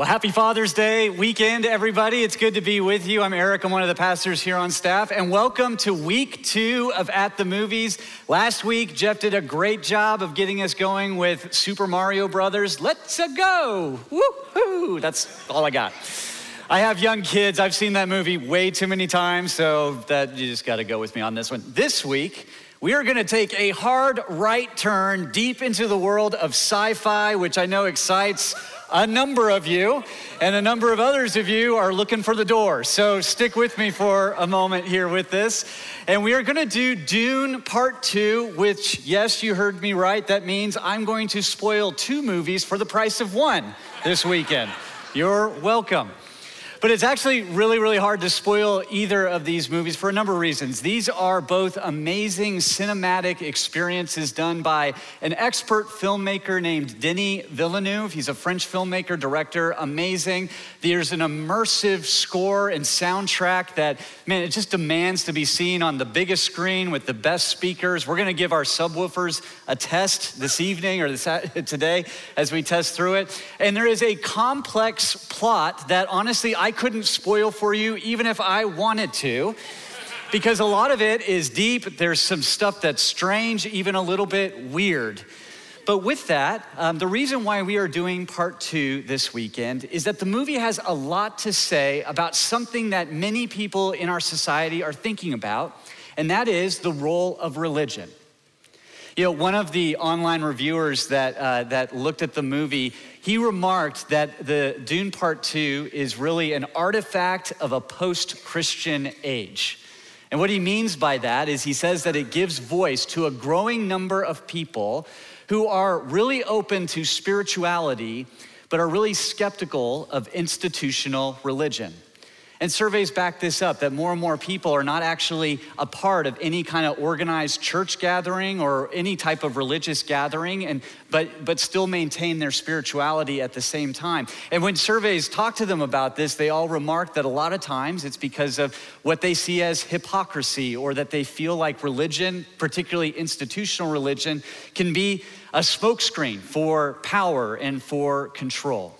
Well, happy Father's Day weekend, everybody. It's good to be with you. I'm Eric. I'm one of the pastors here on staff. And welcome to week 2 of At the Movies. Last week, Jeff did a great job of getting us going with Super Mario Brothers. Let's go. Woo-hoo. That's all I got. I have young kids. I've seen that movie way too many times, so that you just got to go with me on this one. This week, we are going to take a hard right turn deep into the world of sci-fi, which I know excites a number of you, and a number of others of you are looking for the door. So stick with me for a moment here with this. And we are gonna do Dune Part 2, which, yes, you heard me right. That means I'm going to spoil 2 movies for the price of 1 this weekend. You're welcome. But it's actually really, really hard to spoil either of these movies for a number of reasons. These are both amazing cinematic experiences done by an expert filmmaker named Denis Villeneuve. He's a French filmmaker, director, amazing. There's an immersive score and soundtrack that, man, it just demands to be seen on the biggest screen with the best speakers. We're gonna give our subwoofers a test this evening or today as we test through it. And there is a complex plot that honestly, I couldn't spoil for you even if I wanted to, because a lot of it is deep. There's some stuff that's strange, even a little bit weird. But with that, the reason why we are doing part 2 this weekend is that the movie has a lot to say about something that many people in our society are thinking about, and that is the role of religion. You know, one of the online reviewers that looked at the movie, he remarked that the Dune Part 2 is really an artifact of a post-Christian age. And what he means by that is he says that it gives voice to a growing number of people who are really open to spirituality, but are really skeptical of institutional religion. And surveys back this up, that more and more people are not actually a part of any kind of organized church gathering or any type of religious gathering, but still maintain their spirituality at the same time. And when surveys talk to them about this, they all remark that a lot of times it's because of what they see as hypocrisy, or that they feel like religion, particularly institutional religion, can be a smokescreen for power and for control.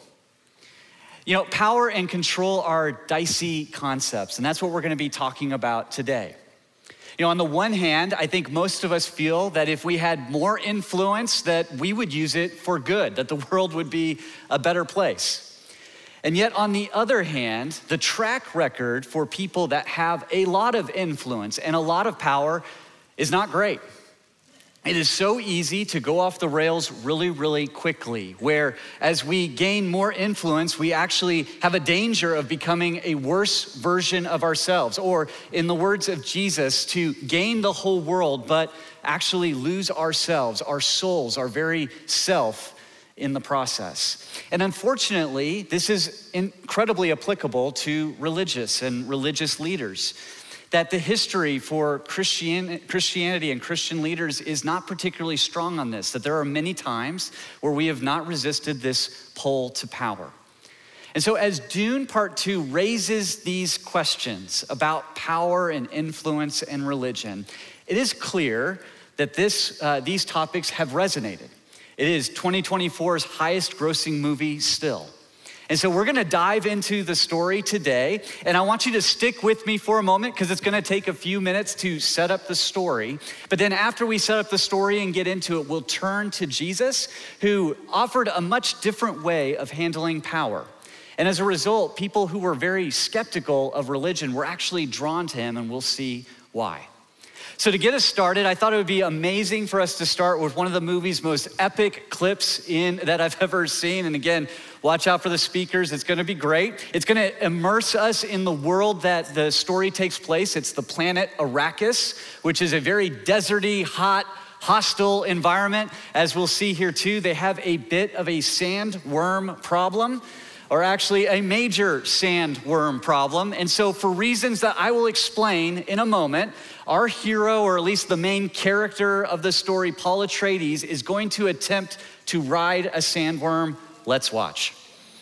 You know, power and control are dicey concepts, and that's what we're gonna be talking about today. You know, on the one hand, I think most of us feel that if we had more influence, that we would use it for good, that the world would be a better place. And yet, on the other hand, the track record for people that have a lot of influence and a lot of power is not great. It is so easy to go off the rails really, really quickly, where as we gain more influence, we actually have a danger of becoming a worse version of ourselves, or in the words of Jesus, to gain the whole world, but actually lose ourselves, our souls, our very self in the process. And unfortunately, this is incredibly applicable to religious and religious leaders. That the history for Christianity and Christian leaders is not particularly strong on this, that there are many times where we have not resisted this pull to power. And so as Dune Part 2 raises these questions about power and influence and religion, it is clear that these topics have resonated. It is 2024's highest grossing movie still. And so we're gonna dive into the story today, and I want you to stick with me for a moment because it's gonna take a few minutes to set up the story. But then after we set up the story and get into it, we'll turn to Jesus, who offered a much different way of handling power. And as a result, people who were very skeptical of religion were actually drawn to him, and we'll see why. So to get us started, I thought it would be amazing for us to start with one of the movie's most epic clips that I've ever seen. And again, watch out for the speakers. It's gonna be great. It's gonna immerse us in the world that the story takes place. It's the planet Arrakis, which is a very deserty, hot, hostile environment. As we'll see here too, they have a bit of a sandworm problem, or actually a major sandworm problem. And so for reasons that I will explain in a moment, our hero, or at least the main character of the story, Paul Atreides, is going to attempt to ride a sandworm. Let's watch.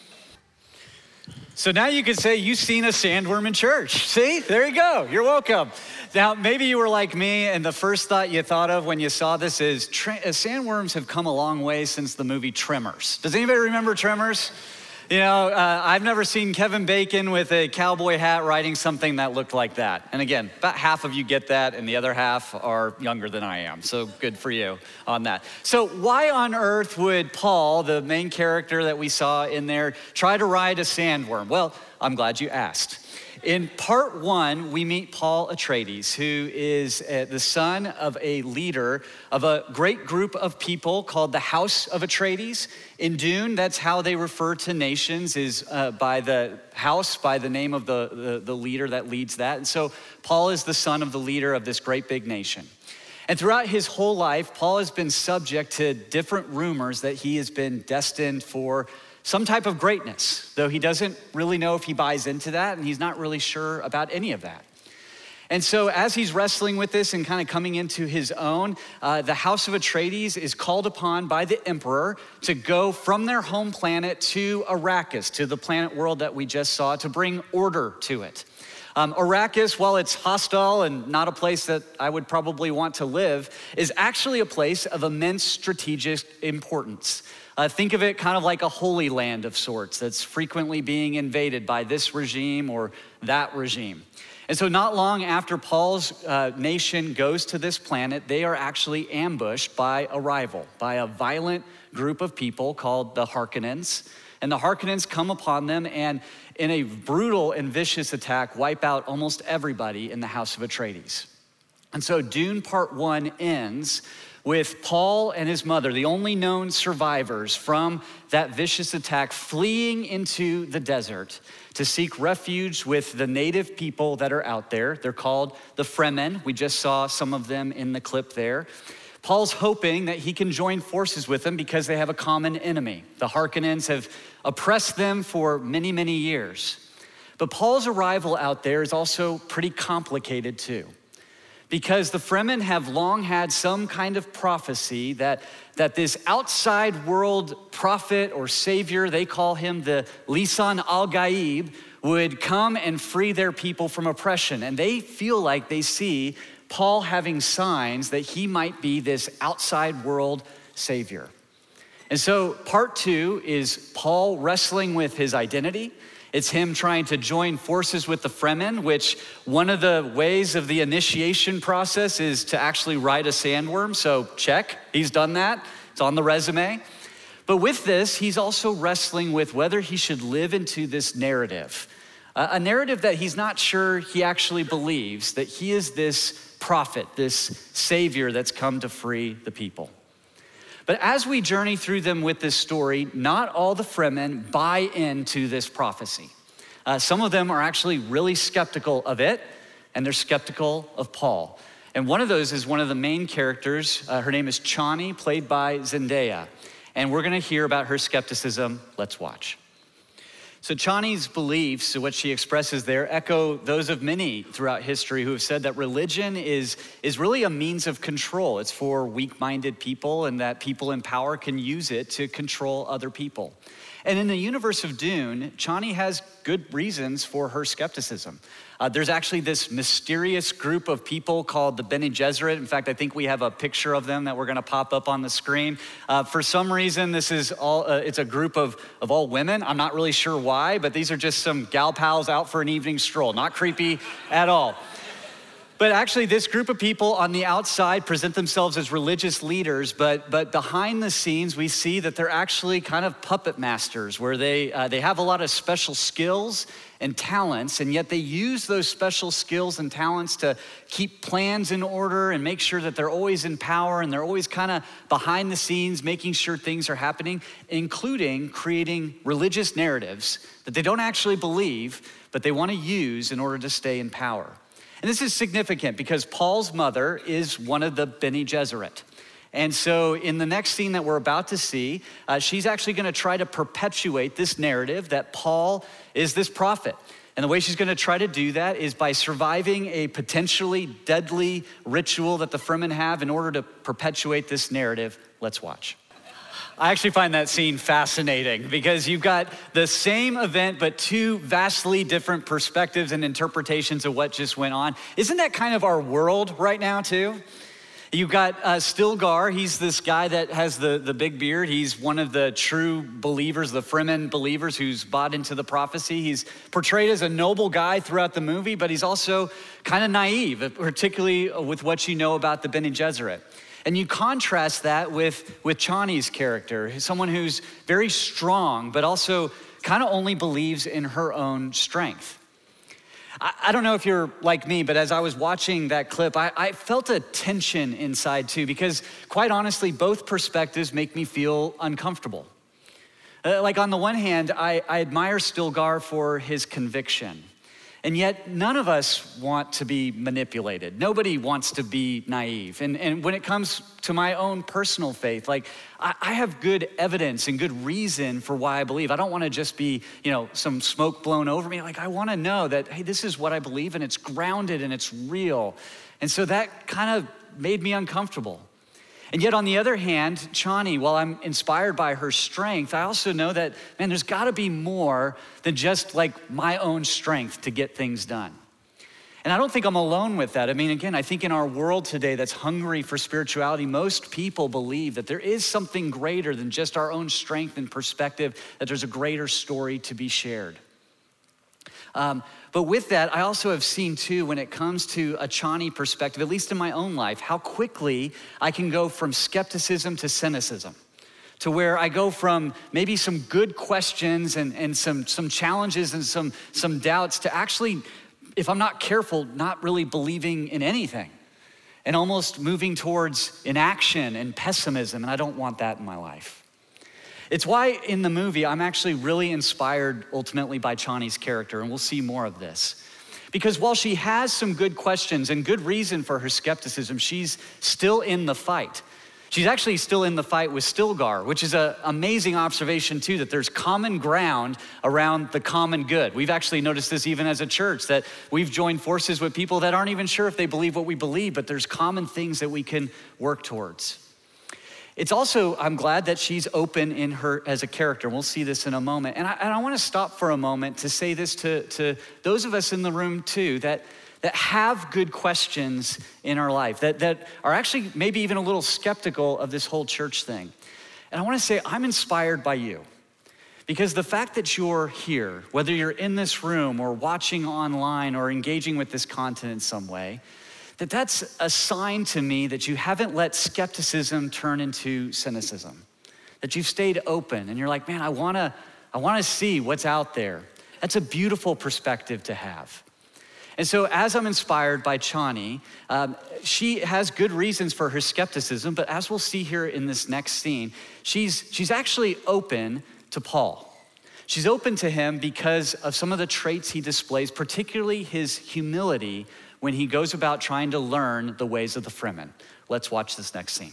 So now you could say you've seen a sandworm in church. See, there you go, you're welcome. Now, maybe you were like me and the first thought you thought of when you saw this is sandworms have come a long way since the movie Tremors. Does anybody remember Tremors? I've never seen Kevin Bacon with a cowboy hat writing something that looked like that. And again, about half of you get that, and the other half are younger than I am. So good for you on that. So why on earth would Paul, the main character that we saw in there, try to ride a sandworm? Well, I'm glad you asked. In part one, we meet Paul Atreides, who is the son of a leader of a great group of people called the House of Atreides. In Dune, that's how they refer to nations, is by the house, by the name of the leader that leads that. And so Paul is the son of the leader of this great big nation. And throughout his whole life, Paul has been subject to different rumors that he has been destined for some type of greatness, though he doesn't really know if he buys into that, and he's not really sure about any of that. And so as he's wrestling with this and kind of coming into his own, the House of Atreides is called upon by the emperor to go from their home planet to Arrakis, to the planet world that we just saw, to bring order to it. Arrakis, while it's hostile and not a place that I would probably want to live, is actually a place of immense strategic importance. Think of it kind of like a holy land of sorts that's frequently being invaded by this regime or that regime. And so not long after Paul's nation goes to this planet, they are actually ambushed by a rival, by a violent group of people called the Harkonnens. And the Harkonnens come upon them and in a brutal and vicious attack, wipe out almost everybody in the House of Atreides. And so Dune Part 1 ends with Paul and his mother, the only known survivors from that vicious attack, fleeing into the desert to seek refuge with the native people that are out there. They're called the Fremen. We just saw some of them in the clip there. Paul's hoping that he can join forces with them because they have a common enemy. The Harkonnens have oppressed them for many, many years. But Paul's arrival out there is also pretty complicated too, because the Fremen have long had some kind of prophecy that this outside world prophet or savior, they call him the Lisan al-Gaib, would come and free their people from oppression. And they feel like they see Paul having signs that he might be this outside world savior. And so part 2 is Paul wrestling with his identity. It's him trying to join forces with the Fremen, which one of the ways of the initiation process is to actually ride a sandworm. So check, he's done that. It's on the resume. But with this, he's also wrestling with whether he should live into this narrative, a narrative that he's not sure he actually believes, that he is this prophet, this savior that's come to free the people. But as we journey through them with this story, not all the Fremen buy into this prophecy. Some of them are actually really skeptical of it, and they're skeptical of Paul. And one of those is one of the main characters. Her name is Chani, played by Zendaya. And we're gonna hear about her skepticism. Let's watch. So Chani's beliefs, what she expresses there, echo those of many throughout history who have said that religion is really a means of control. It's for weak-minded people, and that people in power can use it to control other people. And in the universe of Dune, Chani has good reasons for her skepticism. There's actually this mysterious group of people called the Bene Gesserit. In fact, I think we have a picture of them that we're gonna pop up on the screen. For some reason, this is all, it's a group of all women. I'm not really sure why, but these are just some gal pals out for an evening stroll. Not creepy at all. But actually, this group of people on the outside present themselves as religious leaders, but behind the scenes, we see that they're actually kind of puppet masters, where they have a lot of special skills and talents, and yet they use those special skills and talents to keep plans in order and make sure that they're always in power, and they're always kind of behind the scenes, making sure things are happening, including creating religious narratives that they don't actually believe, but they want to use in order to stay in power. And this is significant because Paul's mother is one of the Bene Gesserit. And so in the next scene that we're about to see, she's actually gonna try to perpetuate this narrative that Paul is this prophet. And the way she's gonna try to do that is by surviving a potentially deadly ritual that the Fremen have in order to perpetuate this narrative. Let's watch. I actually find that scene fascinating because you've got the same event, but two vastly different perspectives and interpretations of what just went on. Isn't that kind of our world right now too? You got Stilgar. He's this guy that has the big beard. He's one of the true believers, the Fremen believers who's bought into the prophecy. He's portrayed as a noble guy throughout the movie, but he's also kind of naive, particularly with what you know about the Bene Gesserit. And you contrast that with Chani's character, someone who's very strong, but also kind of only believes in her own strength. I don't know if you're like me, but as I was watching that clip, I felt a tension inside too, because quite honestly, both perspectives make me feel uncomfortable. Like on the one hand, I admire Stilgar for his conviction. And yet none of us want to be manipulated. Nobody wants to be naive. And when it comes to my own personal faith, like I have good evidence and good reason for why I believe. I don't want to just be, some smoke blown over me. Like I want to know that, hey, this is what I believe and it's grounded and it's real. And so that kind of made me uncomfortable. And yet on the other hand, Chani, while I'm inspired by her strength, I also know that, man, there's gotta be more than just like my own strength to get things done. And I don't think I'm alone with that. I mean, again, I think in our world today that's hungry for spirituality, most people believe that there is something greater than just our own strength and perspective, that there's a greater story to be shared. But with that, I also have seen too, when it comes to a Chani perspective, at least in my own life, how quickly I can go from skepticism to cynicism, to where I go from maybe some good questions and some challenges and some doubts to actually, if I'm not careful, not really believing in anything and almost moving towards inaction and pessimism, and I don't want that in my life. It's why in the movie, I'm actually really inspired ultimately by Chani's character, and we'll see more of this. Because while she has some good questions and good reason for her skepticism, she's still in the fight. She's actually still in the fight with Stilgar, which is an amazing observation too, that there's common ground around the common good. We've actually noticed this even as a church, that we've joined forces with people that aren't even sure if they believe what we believe, but there's common things that we can work towards. It's also, I'm glad that she's open in her as a character. We'll see this in a moment. And I want to stop for a moment to say this to those of us in the room too, that have good questions in our life, that are actually maybe even a little skeptical of this whole church thing. And I want to say I'm inspired by you, because the fact that you're here, whether you're in this room or watching online or engaging with this content in some way, that's a sign to me that you haven't let skepticism turn into cynicism, that you've stayed open and you're like, man, I wanna see what's out there. That's a beautiful perspective to have. And so as I'm inspired by Chani, she has good reasons for her skepticism, but as we'll see here in this next scene, she's actually open to Paul. She's open to him because of some of the traits he displays, particularly his humility when he goes about trying to learn the ways of the Fremen. Let's watch this next scene.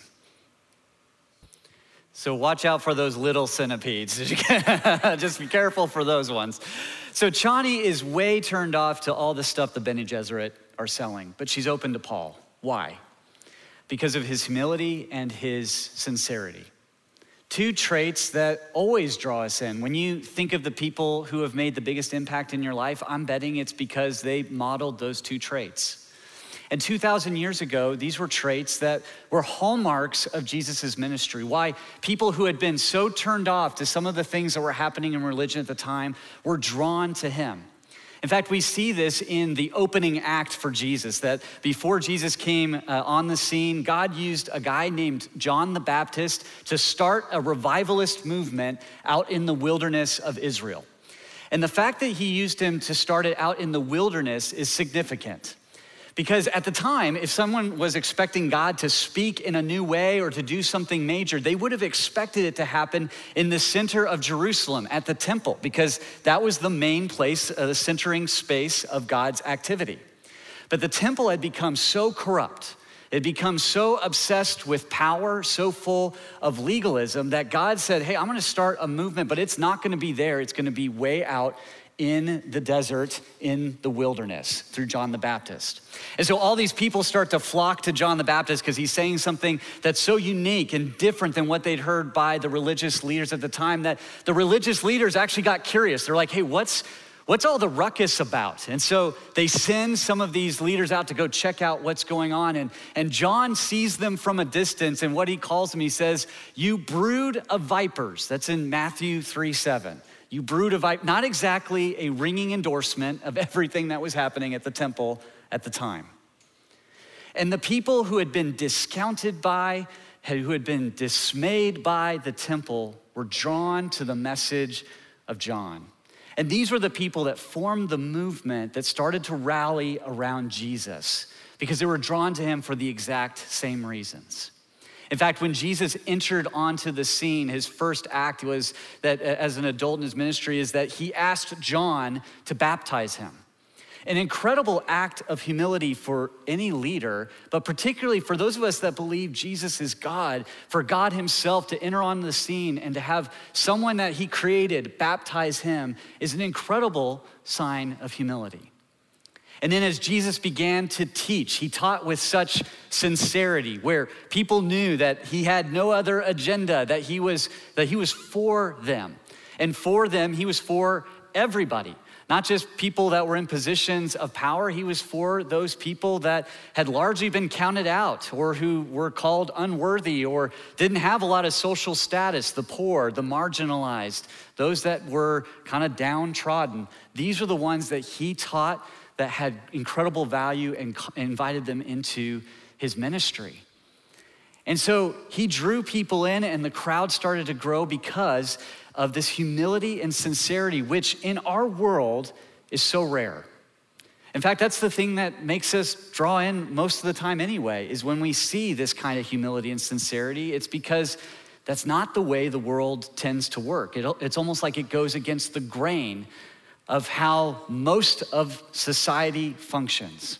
So watch out for those little centipedes. Just be careful for those ones. So Chani is way turned off to all the stuff the Bene Gesserit are selling, but she's open to Paul. Why? Because of his humility and his sincerity. Two traits that always draw us in. When you think of the people who have made the biggest impact in your life, I'm betting it's because they modeled those two traits. And 2,000 years ago, these were traits that were hallmarks of Jesus's ministry. Why people who had been so turned off to some of the things that were happening in religion at the time were drawn to him. In fact, we see this in the opening act for Jesus, that before Jesus came on the scene, God used a guy named John the Baptist to start a revivalist movement out in the wilderness of Israel. And the fact that he used him to start it out in the wilderness is significant. Because at the time, if someone was expecting God to speak in a new way or to do something major, they would have expected it to happen in the center of Jerusalem at the temple, because that was the main place, the centering space of God's activity. But the temple had become so corrupt, it had become so obsessed with power, so full of legalism, that God said, hey, I'm gonna start a movement, but it's not gonna be there, it's gonna be way out in the desert, in the wilderness, through John the Baptist. And so all these people start to flock to John the Baptist because he's saying something that's so unique and different than what they'd heard by the religious leaders at the time, that the religious leaders actually got curious. They're like, hey, what's what's all the ruckus about? And so they send some of these leaders out to go check out what's going on. And John sees them from a distance, and what he calls them, he says, "You brood of vipers." That's in Matthew 3:7. You brood of vipers. Not exactly a ringing endorsement of everything that was happening at the temple at the time. And the people who had been discounted by, who had been dismayed by the temple, were drawn to the message of John. And these were the people that formed the movement that started to rally around Jesus because they were drawn to him for the exact same reasons. In fact, when Jesus entered onto the scene, his first act was that, as an adult in his ministry, is that he asked John to baptize him. An incredible act of humility for any leader, but particularly for those of us that believe Jesus is God, for God himself to enter on the scene and to have someone that he created baptize him is an incredible sign of humility. And then as Jesus began to teach, he taught with such sincerity, where people knew that he had no other agenda, that he was for them. And for them, he was for everybody. Not just people that were in positions of power, he was for those people that had largely been counted out or who were called unworthy or didn't have a lot of social status, the poor, the marginalized, those that were kind of downtrodden. These are the ones that he taught that had incredible value and invited them into his ministry. And so he drew people in, and the crowd started to grow because of this humility and sincerity, which in our world is so rare. In fact, that's the thing that makes us draw in most of the time anyway, is when we see this kind of humility and sincerity, it's because that's not the way the world tends to work. It's almost like it goes against the grain of how most of society functions.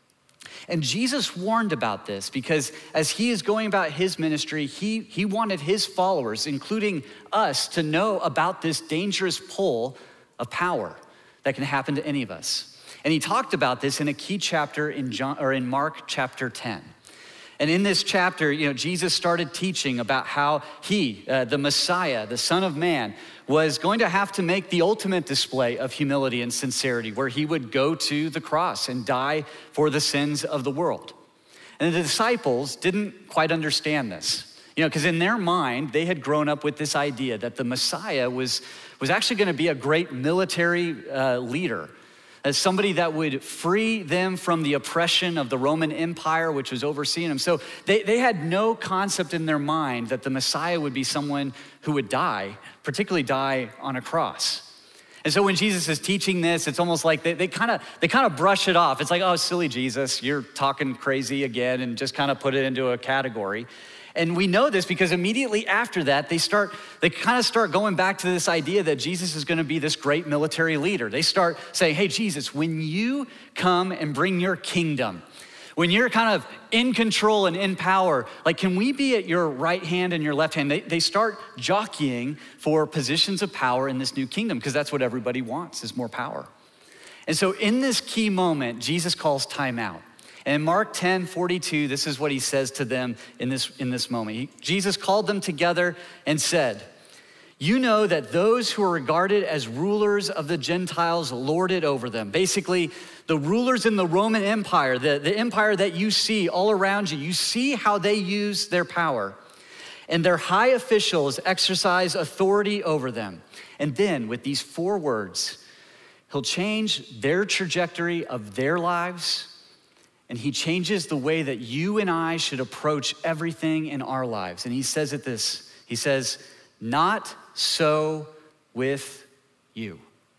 And Jesus warned about this because as he is going about his ministry, he wanted his followers, including us, to know about this dangerous pull of power that can happen to any of us. And he talked about this in a key chapter in Mark chapter 10. And in this chapter, Jesus started teaching about how he, the Messiah, the Son of Man, was going to have to make the ultimate display of humility and sincerity, where he would go to the cross and die for the sins of the world. And the disciples didn't quite understand this, because in their mind, they had grown up with this idea that the Messiah was actually going to be a great military leader, as somebody that would free them from the oppression of the Roman Empire, which was overseeing them. So they had no concept in their mind that the Messiah would be someone who would die, particularly die on a cross. And so when Jesus is teaching this, it's almost like they kind of brush it off. It's like, oh, silly Jesus, you're talking crazy again, and just kind of put it into a category. And we know this because immediately after that, they kind of start going back to this idea that Jesus is going to be this great military leader. They start saying, hey, Jesus, when you come and bring your kingdom, when you're kind of in control and in power, like, can we be at your right hand and your left hand? They start jockeying for positions of power in this new kingdom because that's what everybody wants, is more power. And so in this key moment, Jesus calls time out. And in Mark 10:42, this is what he says to them in this moment. Jesus called them together and said, "You know that those who are regarded as rulers of the Gentiles lord it over them." Basically, the rulers in the Roman Empire, the empire that you see all around you, you see how they use their power. And their high officials exercise authority over them. And then with these 4 words, he'll change their trajectory of their lives, and he changes the way that you and I should approach everything in our lives. And he says he says, "Not so with you.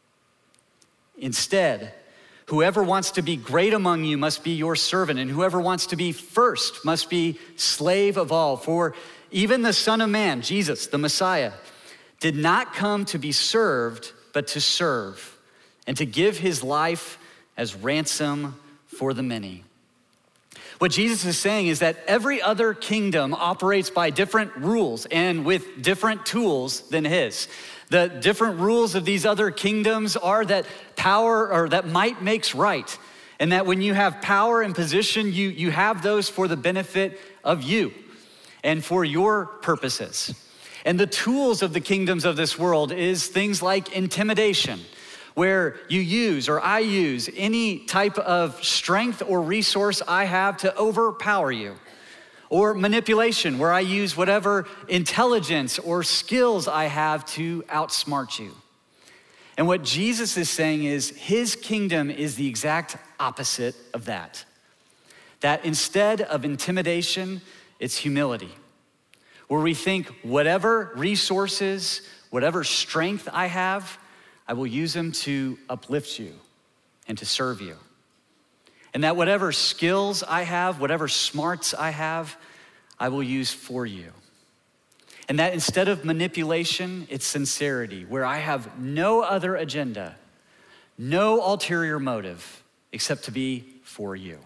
Instead, whoever wants to be great among you must be your servant, and whoever wants to be first must be slave of all. For even the Son of Man," Jesus, the Messiah, "did not come to be served, but to serve, and to give his life as ransom for the many." What Jesus is saying is that every other kingdom operates by different rules and with different tools than his. The different rules of these other kingdoms are that power, or that might makes right. And that when you have power and position, you have those for the benefit of you and for your purposes. And the tools of the kingdoms of this world is things like intimidation, where you use or I use any type of strength or resource I have to overpower you. Or manipulation, where I use whatever intelligence or skills I have to outsmart you. And what Jesus is saying is his kingdom is the exact opposite of that. That instead of intimidation, it's humility. Where we think whatever resources, whatever strength I have, I will use them to uplift you and to serve you. And that whatever skills I have, whatever smarts I have, I will use for you. And that instead of manipulation, it's sincerity, where I have no other agenda, no ulterior motive, except to be for you.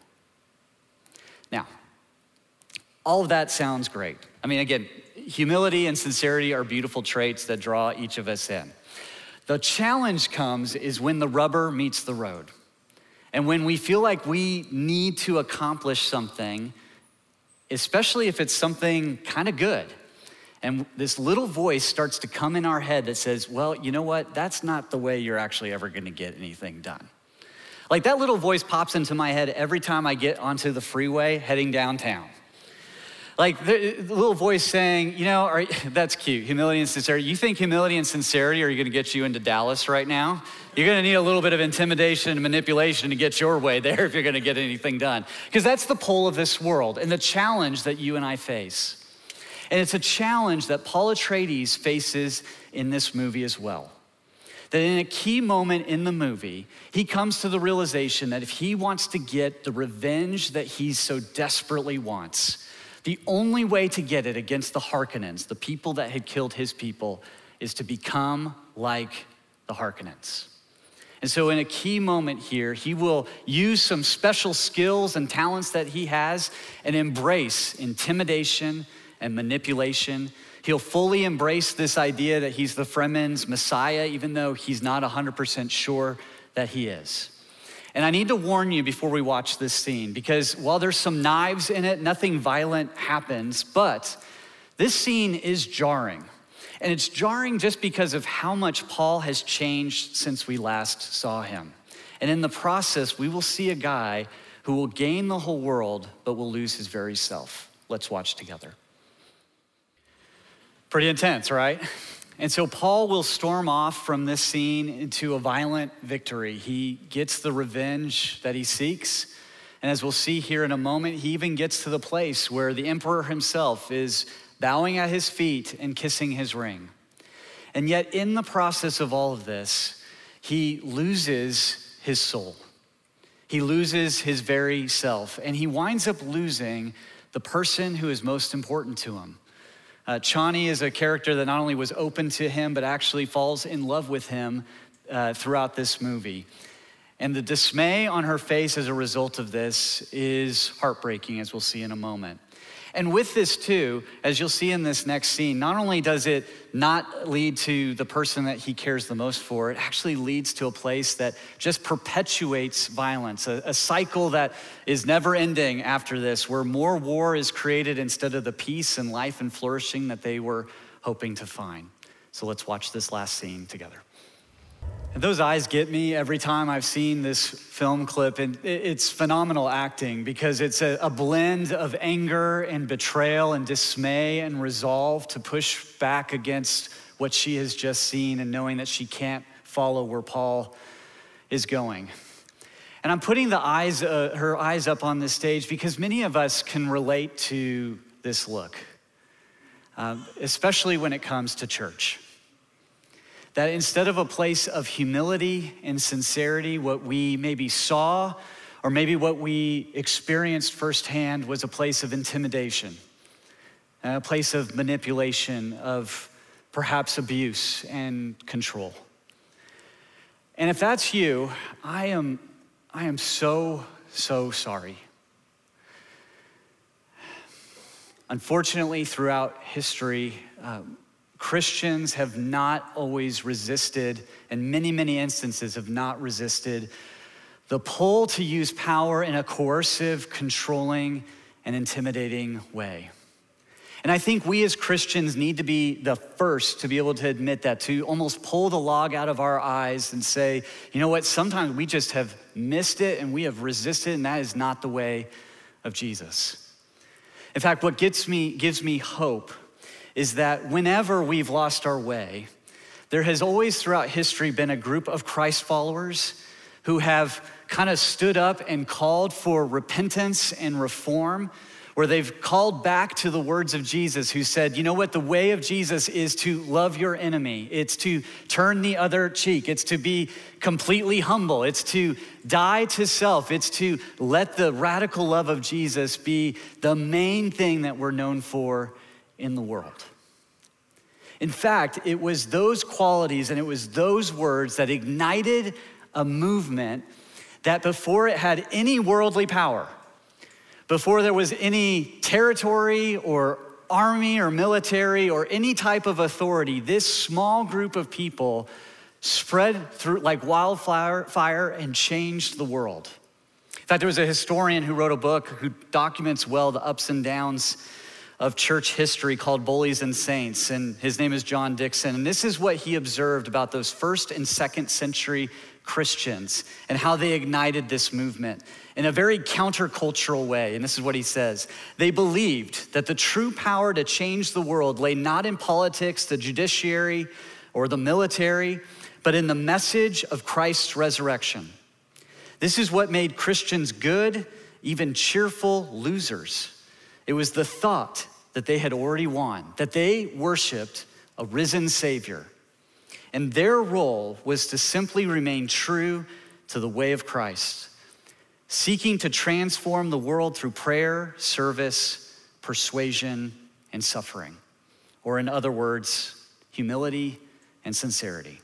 Now, all of that sounds great. I mean, again, humility and sincerity are beautiful traits that draw each of us in. The challenge comes is when the rubber meets the road. And when we feel like we need to accomplish something, especially if it's something kind of good, and this little voice starts to come in our head that says, well, you know what? That's not the way you're actually ever gonna get anything done. Like that little voice pops into my head every time I get onto the freeway heading downtown. Like the little voice saying, you know, that's cute, humility and sincerity. You think humility and sincerity are gonna get you into Dallas right now? You're gonna need a little bit of intimidation and manipulation to get your way there if you're gonna get anything done. Because that's the pull of this world and the challenge that you and I face. And it's a challenge that Paul Atreides faces in this movie as well. That in a key moment in the movie, he comes to the realization that if he wants to get the revenge that he so desperately wants, the only way to get it against the Harkonnens, the people that had killed his people, is to become like the Harkonnens. And so in a key moment here, he will use some special skills and talents that he has and embrace intimidation and manipulation. He'll fully embrace this idea that he's the Fremen's Messiah, even though he's not 100% sure that he is. And I need to warn you before we watch this scene, because while there's some knives in it, nothing violent happens, but this scene is jarring. And it's jarring just because of how much Paul has changed since we last saw him. And in the process, we will see a guy who will gain the whole world, but will lose his very self. Let's watch together. Pretty intense, right? And so Paul will storm off from this scene into a violent victory. He gets the revenge that he seeks. And as we'll see here in a moment, he even gets to the place where the emperor himself is bowing at his feet and kissing his ring. And yet in the process of all of this, he loses his soul. He loses his very self, and he winds up losing the person who is most important to him. Chani is a character that not only was open to him, but actually falls in love with him throughout this movie. And the dismay on her face as a result of this is heartbreaking, as we'll see in a moment. And with this too, as you'll see in this next scene, not only does it not lead to the person that he cares the most for, it actually leads to a place that just perpetuates violence, a cycle that is never ending after this, where more war is created instead of the peace and life and flourishing that they were hoping to find. So let's watch this last scene together. And those eyes get me every time I've seen this film clip, and it's phenomenal acting because it's a blend of anger and betrayal and dismay and resolve to push back against what she has just seen and knowing that she can't follow where Paul is going. And I'm putting her eyes up on this stage because many of us can relate to this look, especially when it comes to church. That instead of a place of humility and sincerity, what we maybe saw or maybe what we experienced firsthand was a place of intimidation, a place of manipulation, of perhaps abuse and control. And if that's you, I am so sorry. Unfortunately, throughout history, Christians have not always resisted, and many instances have not resisted, the pull to use power in a coercive, controlling, and intimidating way. And I think we as Christians need to be the first to be able to admit that, to almost pull the log out of our eyes and say, you know what, sometimes we just have missed it and we have resisted, and that is not the way of Jesus. In fact, what gives me hope is that whenever we've lost our way, there has always throughout history been a group of Christ followers who have kind of stood up and called for repentance and reform, where they've called back to the words of Jesus, who said, you know what, the way of Jesus is to love your enemy. It's to turn the other cheek. It's to be completely humble. It's to die to self. It's to let the radical love of Jesus be the main thing that we're known for in the world. In fact, it was those qualities and it was those words that ignited a movement that before it had any worldly power, before there was any territory or army or military or any type of authority, this small group of people spread through like wildfire and changed the world. In fact, there was a historian who wrote a book who documents well the ups and downs of church history called Bullies and Saints, and his name is John Dickson. And this is what he observed about those first and second century Christians and how they ignited this movement in a very countercultural way. And this is what he says. They believed that the true power to change the world lay not in politics, the judiciary, or the military, but in the message of Christ's resurrection. This is what made Christians good, even cheerful losers. It was the thought that they had already won, that they worshiped a risen Savior. And their role was to simply remain true to the way of Christ, seeking to transform the world through prayer, service, persuasion, and suffering. Or in other words, humility and sincerity.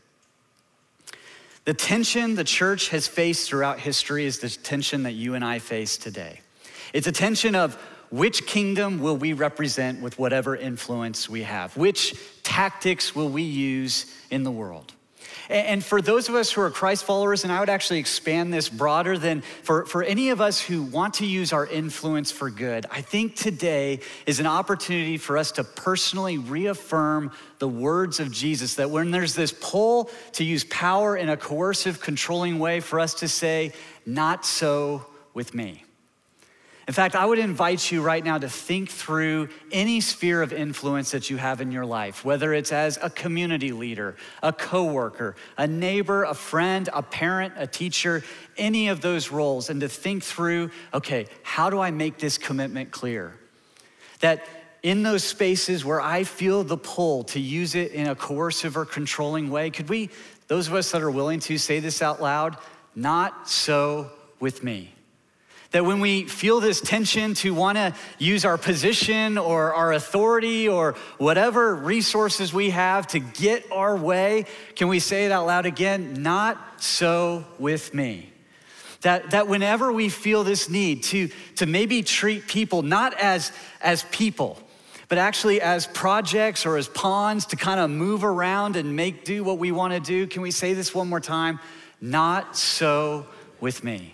The tension the church has faced throughout history is the tension that you and I face today. It's a tension of which kingdom will we represent with whatever influence we have? Which tactics will we use in the world? And for those of us who are Christ followers, and I would actually expand this broader than for any of us who want to use our influence for good, I think today is an opportunity for us to personally reaffirm the words of Jesus, that when there's this pull to use power in a coercive, controlling way, for us to say, not so with me. In fact, I would invite you right now to think through any sphere of influence that you have in your life, whether it's as a community leader, a coworker, a neighbor, a friend, a parent, a teacher, any of those roles, and to think through, okay, how do I make this commitment clear? That in those spaces where I feel the pull to use it in a coercive or controlling way, could we, those of us that are willing to, say this out loud? Not so with me. That when we feel this tension to want to use our position or our authority or whatever resources we have to get our way, can we say it out loud again? Not so with me. That whenever we feel this need to maybe treat people not as people, but actually as projects or as pawns to kind of move around and do what we want to do, can we say this one more time? Not so with me.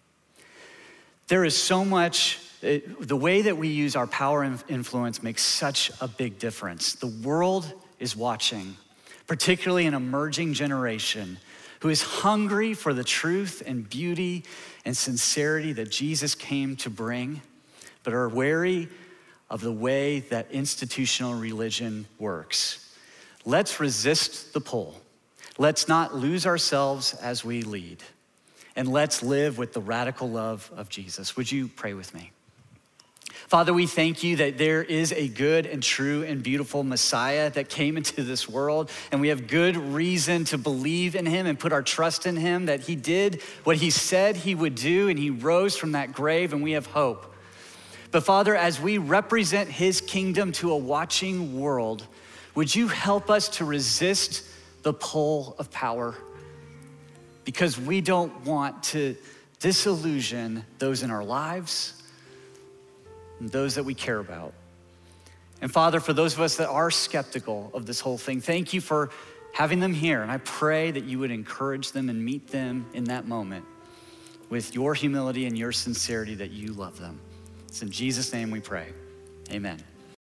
There is so much, the way that we use our power and influence makes such a big difference. The world is watching, particularly an emerging generation who is hungry for the truth and beauty and sincerity that Jesus came to bring, but are wary of the way that institutional religion works. Let's resist the pull. Let's not lose ourselves as we lead. And let's live with the radical love of Jesus. Would you pray with me? Father, we thank you that there is a good and true and beautiful Messiah that came into this world, and we have good reason to believe in him and put our trust in him, that he did what he said he would do, and he rose from that grave, and we have hope. But Father, as we represent his kingdom to a watching world, would you help us to resist the pull of power? Because we don't want to disillusion those in our lives and those that we care about. And Father, for those of us that are skeptical of this whole thing, thank you for having them here. And I pray that you would encourage them and meet them in that moment with your humility and your sincerity that you love them. It's in Jesus' name we pray. Amen.